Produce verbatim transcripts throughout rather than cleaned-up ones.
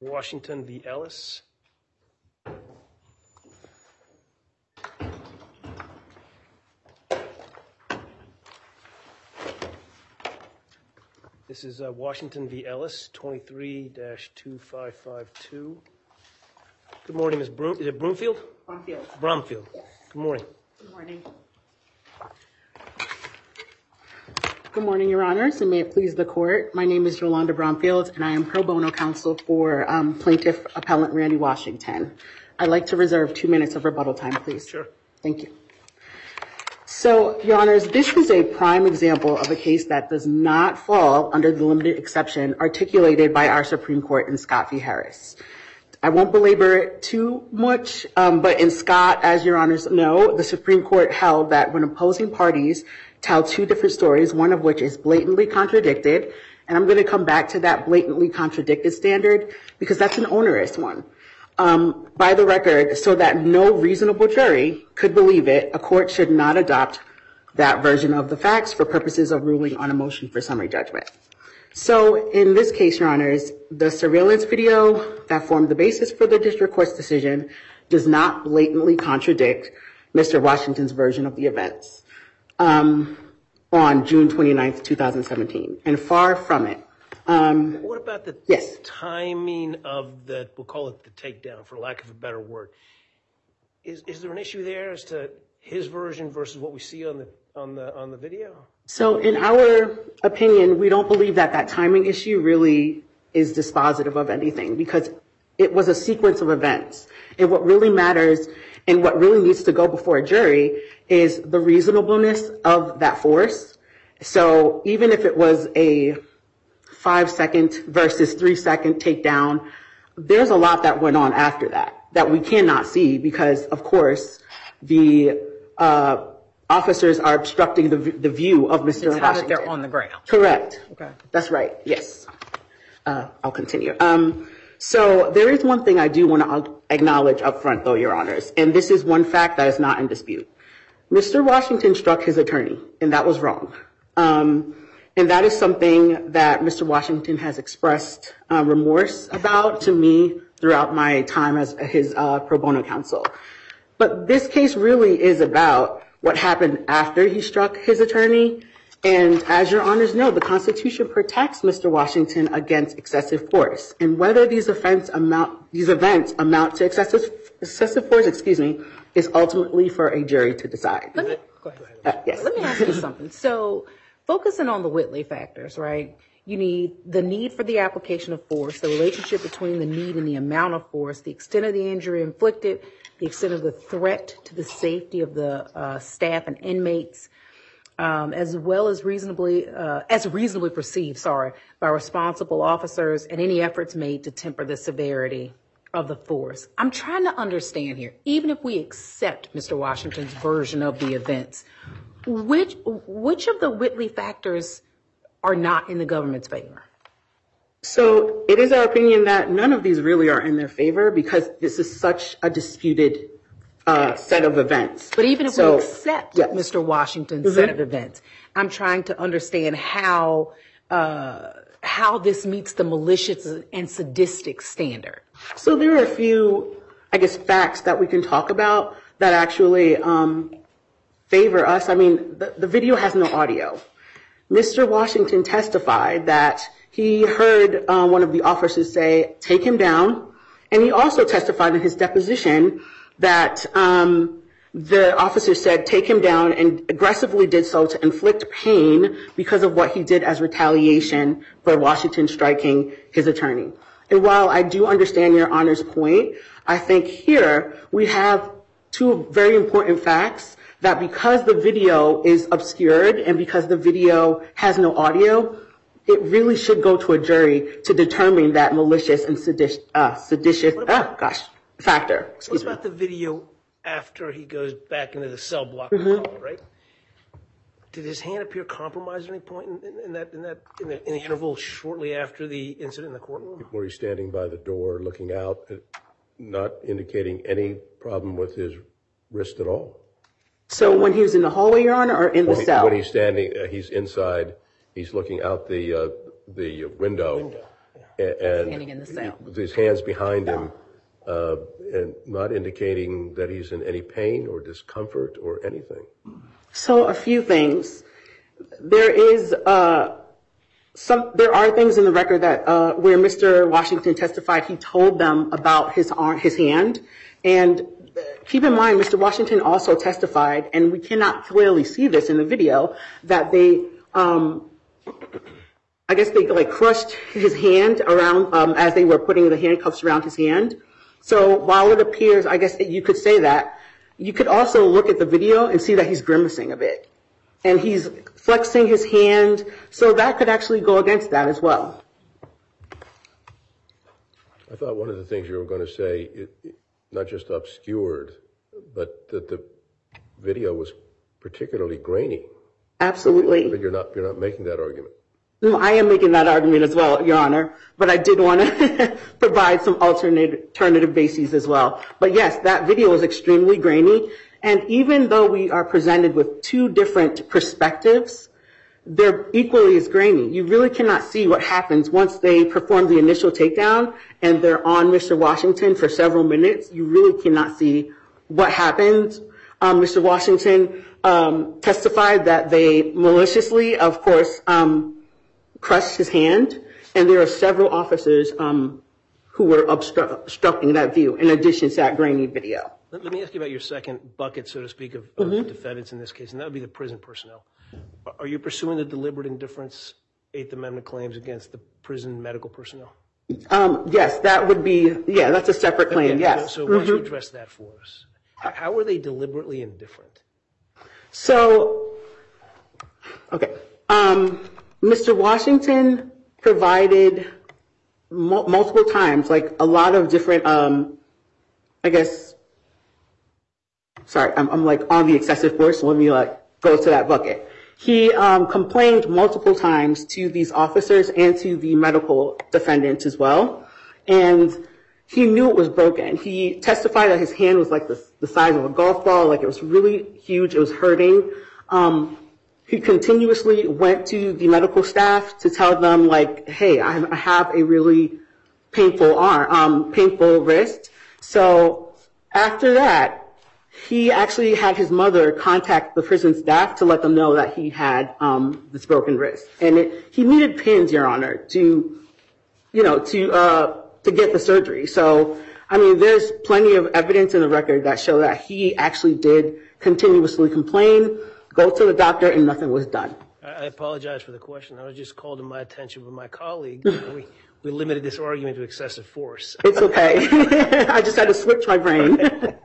Washington v. Ellis. This is uh, Washington v. Ellis, twenty-three dash two five five two. Good morning, Miz Broom. Is it Broomfield? Bromfield. Bromfield. Yes. Good morning. Good morning. Good morning, Your Honors, and may it please the Court. My name is Yolanda Bromfield, and I am pro bono counsel for um, Plaintiff Appellant Randy Washington. I'd like to reserve two minutes of rebuttal time, please. Sure. Thank you. So, Your Honors, this is a prime example of a case that does not fall under the limited exception articulated by our Supreme Court in Scott v. Harris. I won't belabor it too much, um, but in Scott, as Your Honors know, the Supreme Court held that when opposing parties tell two different stories, one of which is blatantly contradicted, and I'm going to come back to that blatantly contradicted standard because that's an onerous one. Um, by the record, so that no reasonable jury could believe it, a court should not adopt that version of the facts for purposes of ruling on a motion for summary judgment. So in this case, Your Honors, the surveillance video that formed the basis for the district court's decision does not blatantly contradict Mister Washington's version of the events um, on June twenty-ninth, two thousand seventeen, and far from it. Um, what about the yes. timing of the, we'll call it the takedown, for lack of a better word? Is is there an issue there as to his version versus what we see on the on the on the video? So in our opinion, we don't believe that that timing issue really is dispositive of anything because it was a sequence of events. And what really matters and what really needs to go before a jury is the reasonableness of that force. So even if it was a five second versus three second takedown, there's a lot that went on after that that we cannot see because, of course, the uh, officers are obstructing the, the view of Mister It's Washington. how that they're on the ground. Correct. Okay. That's right. Yes. Uh, I'll continue. Um, so there is one thing I do want to acknowledge up front, though, Your Honors, and this is one fact that is not in dispute. Mister Washington struck his attorney, and that was wrong. Um, and that is something that Mister Washington has expressed uh, remorse about to me throughout my time as his uh, pro bono counsel. But this case really is about what happened after he struck his attorney. And as Your Honors know, the Constitution protects Mister Washington against excessive force. And whether these events amount, these events amount to excessive, excessive force, excuse me, is ultimately for a jury to decide. Let me, go ahead. Uh, yes. Let me ask you something. So focusing on the Whitley factors, right? You need the need for the application of force, the relationship between the need and the amount of force, the extent of the injury inflicted, the extent of the threat to the safety of the uh, staff and inmates, um, as well as reasonably, uh, as reasonably perceived, sorry, by responsible officers and any efforts made to temper the severity of the force. I'm trying to understand here, even if we accept Mister Washington's version of the events, which which of the Whitley factors are not in the government's favor? So it is our opinion that none of these really are in their favor because this is such a disputed uh, set of events. But even if so, we accept yes. Mister Washington's Mm-hmm. set of events, I'm trying to understand how uh, how this meets the malicious and sadistic standard. So there are a few, I guess, facts that we can talk about that actually um, favor us. I mean, the, the video has no audio. Mister Washington testified that he heard uh, one of the officers say, take him down. And he also testified in his deposition that um, the officer said, take him down, and aggressively did so to inflict pain because of what he did as retaliation for Washington striking his attorney. And while I do understand Your Honor's point, I think here we have two very important facts that because the video is obscured and because the video has no audio, it really should go to a jury to determine that malicious and seditious, uh, seditious, oh gosh, factor. Excuse What about me. the video after he goes back into the cell block, Mm-hmm. right? Did his hand appear compromised at any point in, in, in that in that in the, in the interval shortly after the incident in the courtroom? Were he standing by the door looking out, not indicating any problem with his wrist at all? So when he was in the hallway, Your Honor, or in the When, he, cell? when he's standing, uh, he's inside, he's looking out the uh, the window. Window, yeah. and Standing in the cell. with his hands behind him, uh, and not indicating that he's in any pain or discomfort or anything. So a few things. There is uh, some. There are things in the record that uh, where Mister Washington testified, he told them about his arm, his hand, and keep in mind, Mister Washington also testified, and we cannot clearly see this in the video, that they, um, I guess they like crushed his hand around um, as they were putting the handcuffs around his hand. So while it appears, I guess you could say that, you could also look at the video and see that he's grimacing a bit. And he's flexing his hand, so that could actually go against that as well. I thought one of the things you were going to say, it, it, not just obscured, but that the video was particularly grainy. Absolutely. But you're not you're not making that argument. No, I am making that argument as well, Your Honor, but I did want to provide some alternative, alternative bases as well. But yes, that video is extremely grainy, and even though we are presented with two different perspectives, they're equally as grainy. You really cannot see what happens once they perform the initial takedown and they're on Mister Washington for several minutes. You really cannot see what happens. Um, Mister Washington um, testified that they maliciously, of course, um, crushed his hand, and there are several officers um, who were obstru- obstructing that view in addition to that grainy video. Let, let me ask you about your second bucket, so to speak, of, of Mm-hmm. defendants in this case, and that would be the prison personnel. Are you pursuing the deliberate indifference Eighth Amendment claims against the prison medical personnel? Um, yes, that would be, yeah, that's a separate claim, Yeah, yes. So, so why don't you address that for us? How, how are they deliberately indifferent? So, okay. Um, Mister Washington provided mul- multiple times, like a lot of different, um, I guess, sorry, I'm, I'm like on the excessive force, so let me like go to that bucket. He um, complained multiple times to these officers and to the medical defendants as well. And he knew it was broken. He testified that his hand was like the, the size of a golf ball, like it was really huge, it was hurting. Um, he continuously went to the medical staff to tell them like, hey, I, I have a really painful arm, um, painful wrist. So after that, he actually had his mother contact the prison staff to let them know that he had um, this broken wrist. And it, he needed pins, Your Honor, to, you know, to uh, to get the surgery. So, I mean, there's plenty of evidence in the record that show that he actually did continuously complain, go to the doctor, and nothing was done. I apologize for the question. I was just called to my attention with my colleague. we, we limited this argument to excessive force. It's okay. I just had to switch my brain.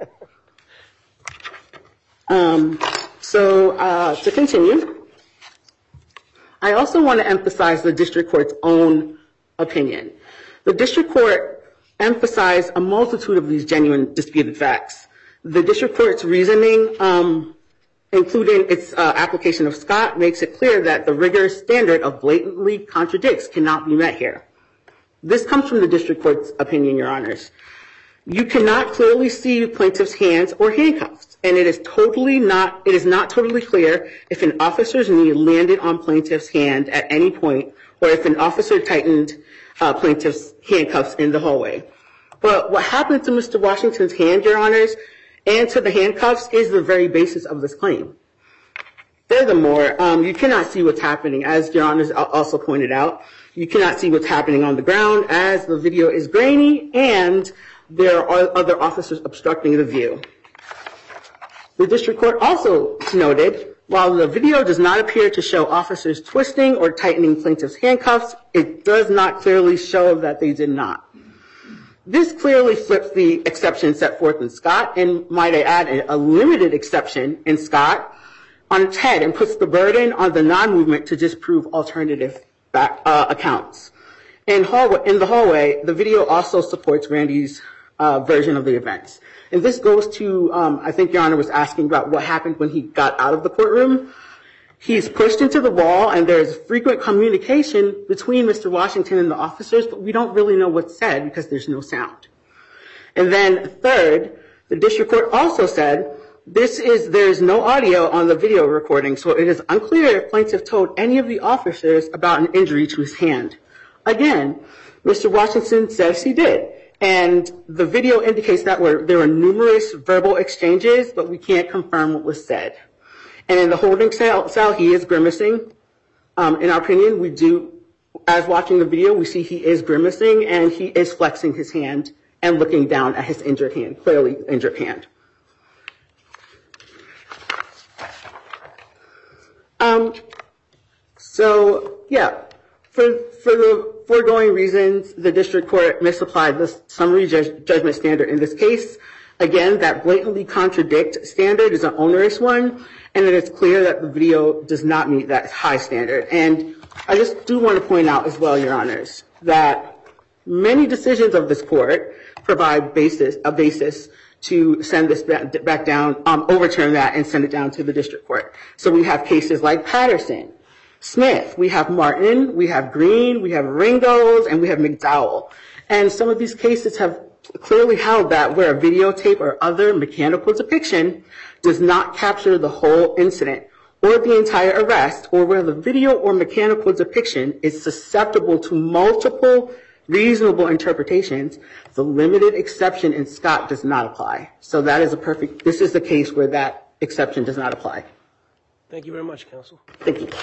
um, so uh, to continue, I also want to emphasize the district court's own opinion. The district court emphasized a multitude of these genuine disputed facts. The district court's reasoning, um, including its uh, application of Scott, makes it clear that the rigorous standard of blatantly contradicts cannot be met here. This comes from the district court's opinion, Your Honors. You cannot clearly see plaintiff's hands or handcuffs, and it is totally not, it is not totally clear if an officer's knee landed on plaintiff's hand at any point, or if an officer tightened uh, plaintiff's handcuffs in the hallway. But what happened to Mister Washington's hand, Your Honors, and to the handcuffs is the very basis of this claim. Furthermore, um, you cannot see what's happening, as Your Honors also pointed out. You cannot see what's happening on the ground, as the video is grainy, and there are other officers obstructing the view. The district court also noted, while the video does not appear to show officers twisting or tightening plaintiff's handcuffs, it does not clearly show that they did not. This clearly flips the exception set forth in Scott, and might I add, a limited exception in Scott, on its head and puts the burden on the non-movement to disprove alternative back, uh, accounts. In, hallway, in the hallway, the video also supports Randy's uh, version of the events. And this goes to, um, I think Your Honor was asking about what happened when he got out of the courtroom. He's pushed into the wall, and there's frequent communication between Mister Washington and the officers, but we don't really know what's said because there's no sound. And then third, the district court also said, this is, there's no audio on the video recording, so it is unclear if plaintiff told any of the officers about an injury to his hand. Again, Mister Washington says he did. And the video indicates that were, there were numerous verbal exchanges, but we can't confirm what was said. And in the holding cell, cell he is grimacing. Um, in our opinion, we do, as watching the video, we see he is grimacing and he is flexing his hand and looking down at his injured hand, clearly injured hand. Um, so, yeah, for, for the foregoing reasons, the district court misapplied the summary ju- judgment standard in this case. Again, that blatantly contradict standard is an onerous one, and it is clear that the video does not meet that high standard. And I just do want to point out as well, Your Honors, that many decisions of this court provide basis, a basis to send this back, back down, um, overturn that and send it down to the district court. So we have cases like Patterson, Smith, we have Martin, we have Green, we have Ringos, and we have McDowell. And some of these cases have clearly held that where a videotape or other mechanical depiction does not capture the whole incident or the entire arrest, or where the video or mechanical depiction is susceptible to multiple reasonable interpretations, the limited exception in Scott does not apply. So that is a perfect, this is the case where that exception does not apply. Thank you very much, counsel. Thank you.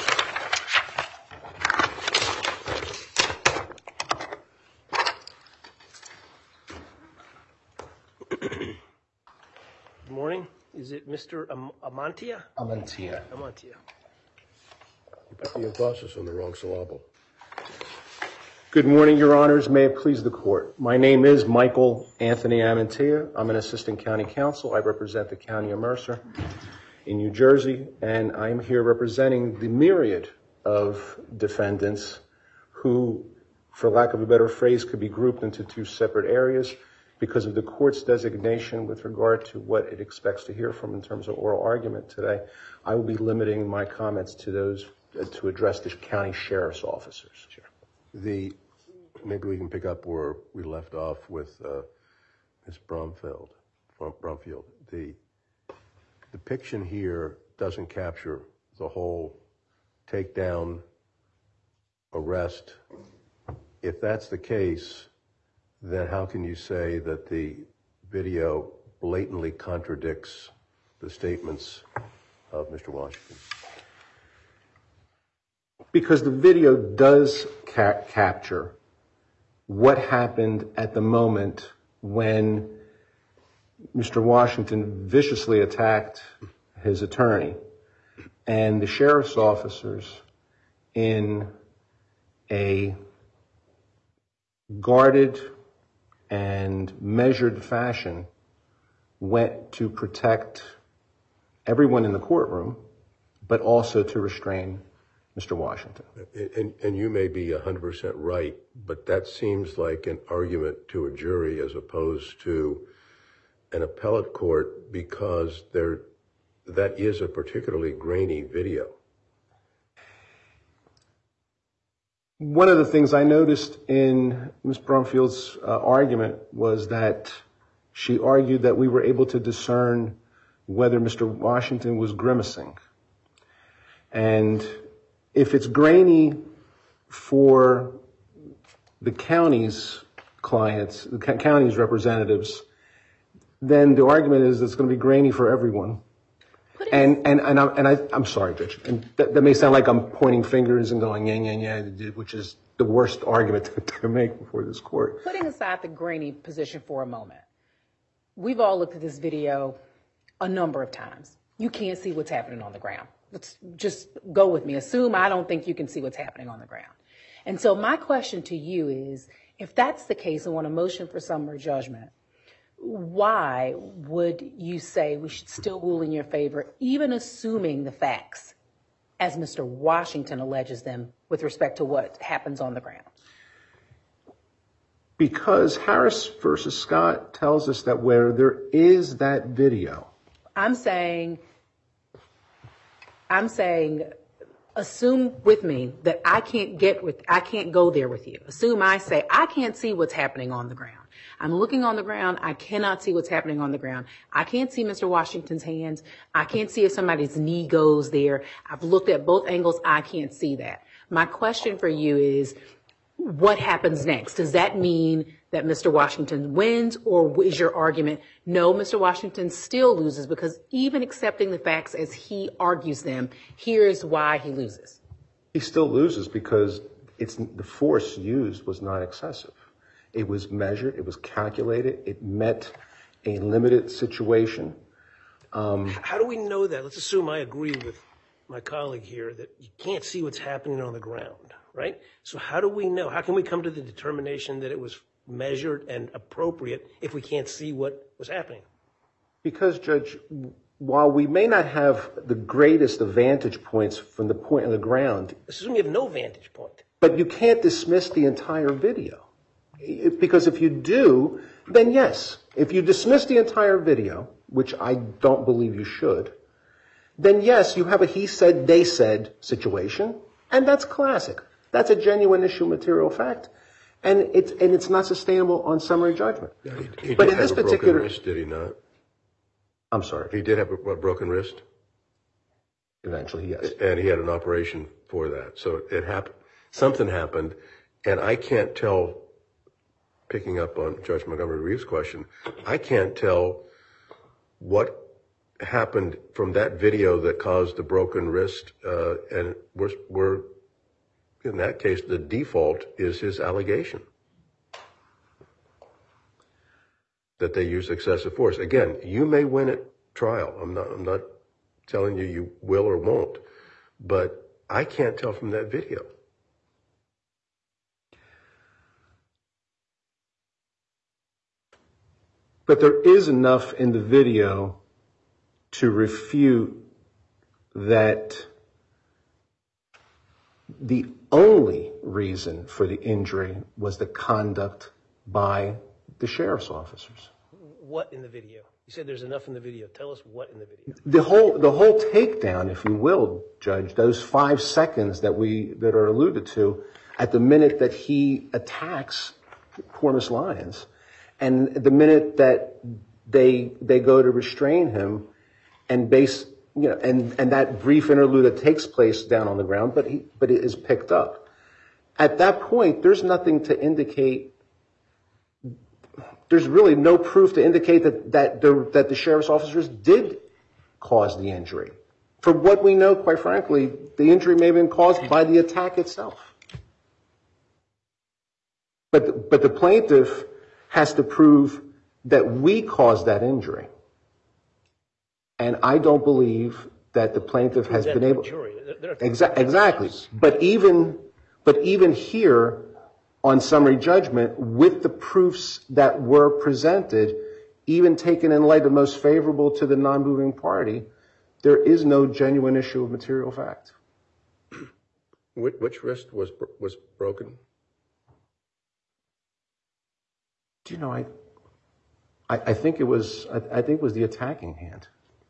Good morning. Is it Mister Am- Amantia? Amantia. Amantia. The emphasis on the wrong syllable. Good morning, Your Honors. May it please the court. My name is Michael Anthony Amantia. I'm an assistant county counsel. I represent the county of Mercer in New Jersey, and I'm here representing the myriad of defendants who, for lack of a better phrase, could be grouped into two separate areas because of the court's designation with regard to what it expects to hear from in terms of oral argument today. I will be limiting my comments to those uh, to address the county sheriff's officers. Sure. The maybe we can pick up where we left off with uh, Miz Bromfield. Bromfield. The depiction here doesn't capture the whole takedown, arrest. If that's the case, then how can you say that the video blatantly contradicts the statements of Mister Washington? Because the video does ca- capture what happened at the moment when Mister Washington viciously attacked his attorney, and the sheriff's officers, in a guarded and measured fashion, went to protect everyone in the courtroom, but also to restrain Mister Washington. And, and you may be one hundred percent right, but that seems like an argument to a jury as opposed to an appellate court, because there, that is a particularly grainy video. One of the things I noticed in Miz Bromfield's uh, argument was that she argued that we were able to discern whether Mister Washington was grimacing. And if it's grainy for the county's clients, the county's representatives, then the argument is it's going to be grainy for everyone. And and and, I'm, and I, I'm sorry, Judge. And that, that may sound like I'm pointing fingers and going, yeah, yeah, yeah, which is the worst argument to, to make before this court. Putting aside the grainy position for a moment, we've all looked at this video a number of times. You can't see what's happening on the ground. Let's just go with me. Assume I don't think you can see what's happening on the ground. And so my question to you is, if that's the case and want a motion for summary judgment, why would you say we should still rule in your favor, even assuming the facts as Mister Washington alleges them with respect to what happens on the ground? Because Harris versus Scott tells us that where there is that video. I'm saying, I'm saying, assume with me that I can't get with, I can't go there with you. Assume I say, I can't see what's happening on the ground. I'm looking on the ground. I cannot see what's happening on the ground. I can't see Mister Washington's hands. I can't see if somebody's knee goes there. I've looked at both angles. I can't see that. My question for you is, what happens next? Does that mean that Mister Washington wins, or is your argument, no, Mister Washington still loses because even accepting the facts as he argues them, here's why he loses? He still loses because it's the force used was not excessive. It was measured, it was calculated, it met a limited situation. Um, How do we know that? Let's assume I agree with my colleague here that you can't see what's happening on the ground, right? So how do we know? How can we come to the determination that it was measured and appropriate if we can't see what was happening? Because, Judge, while we may not have the greatest of vantage points from the point on the ground, Assume you have no vantage point. but you can't dismiss the entire video. Because if you do, then yes. If you dismiss the entire video, which I don't believe you should, then yes, you have a he said, they said situation, and that's classic. That's a genuine issue material fact, and it's and it's not sustainable on summary judgment. Yeah, he, he but did in have this a particular, broken wrist, did he not? I'm sorry. He did have a, a broken wrist, Eventually, yes. and he had an operation for that. So it happened. Something happened, and I can't tell. Picking up on Judge Montgomery Reeves' question, I can't tell what happened from that video that caused the broken wrist, uh, and we're, we're in that case, the default is his allegation that they use excessive force. Again, you may win at trial. I'm not, I'm not telling you you will or won't, but I can't tell from that video. But there is enough in the video to refute that the only reason for the injury was the conduct by the sheriff's officers. What in the video? You said there's enough in the video. Tell us what in the video. The whole the whole takedown, if you will, Judge, those five seconds that we that are alluded to at the minute that he attacks poor Miss Lyons. And the minute that they they go to restrain him, and base you know, and, and that brief interlude that takes place down on the ground, but he but it is picked up. At that point, there's nothing to indicate. There's really no proof to indicate that that the that the sheriff's officers did cause the injury. For what we know, quite frankly, the injury may have been caused by the attack itself. But the, but the plaintiff has to prove that we caused that injury. And I don't believe that the plaintiff has been able to. Exa- exactly. But even, but even here on summary judgment, with the proofs that were presented, even taken in light of most favorable to the non-moving party, there is no genuine issue of material fact. Which, which wrist was was broken? Do you know, I, I, I think it was, I, I think it was the attacking hand.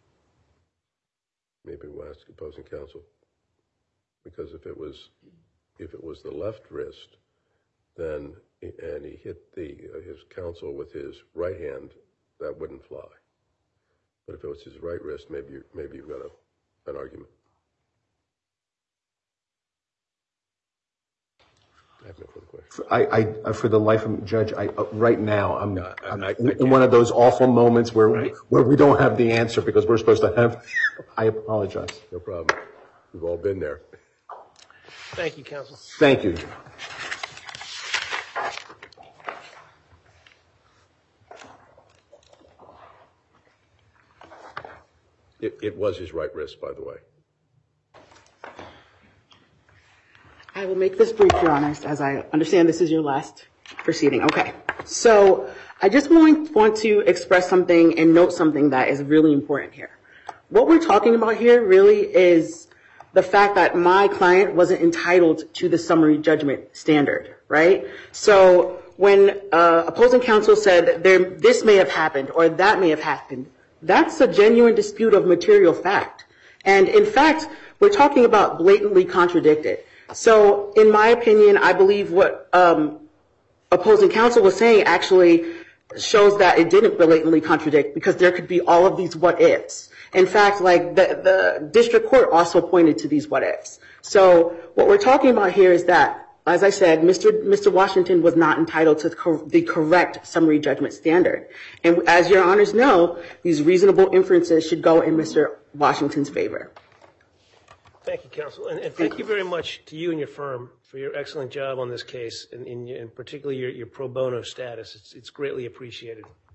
Maybe we'll ask opposing counsel, because if it was, if it was the left wrist, then and he hit the uh, his counsel with his right hand, that wouldn't fly. But if it was his right wrist, maybe you, maybe you've got a, an argument. I have no further questions. I, I, for the life of me, Judge, I, uh, right now, I'm, I- I'm I- I in can't. one of those awful moments where, Right. where we don't have the answer because we're supposed to have, I apologize. No problem. We've all been there. Thank you, counsel. Thank you. It, it was his right wrist, by the way. I will make this brief, Your Honors, as I understand this is your last proceeding. Okay. So I just want, want to express something and note something that is really important here. What we're talking about here really is the fact that my client wasn't entitled to the summary judgment standard, right? So when uh, opposing counsel said there, this may have happened or that may have happened, that's a genuine dispute of material fact. And in fact, we're talking about blatantly contradicted. So in my opinion, I believe what um, opposing counsel was saying actually shows that it didn't blatantly contradict because there could be all of these what ifs. In fact, like the, the district court also pointed to these what ifs. So what we're talking about here is that as I said, Mister Mister Washington was not entitled to cor- the correct summary judgment standard. And as your honors know, these reasonable inferences should go in Mister Washington's favor. Thank you, counsel. And, and thank you very much to you and your firm for your excellent job on this case, and, and, and particularly your, your pro bono status. It's, it's greatly appreciated.